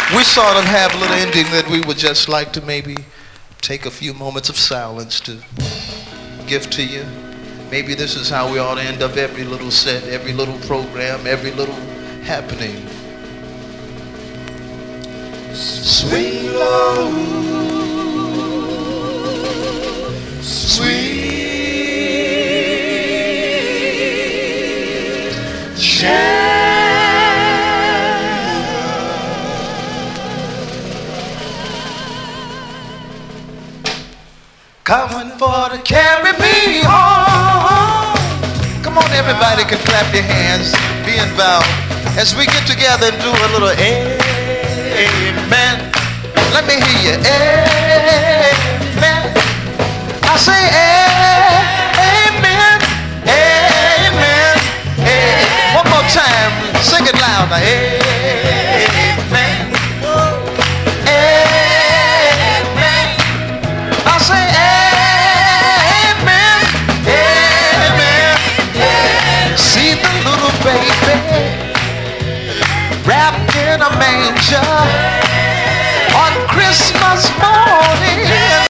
We sort of have a little ending that we would just like to maybe take a few moments of silence to give to you. Maybe this is how we ought to end up every little set, every little program, every little happening. Sweet love, sweet child. Coming for to carry me home. Come on, everybody can clap your hands, be involved as we get together and do a little amen. Let me hear you, amen. I say amen, amen, amen. One more time, sing it loud now, amen, amen. I say amen, amen, amen. See the little baby wrapped in a manger on Christmas morning.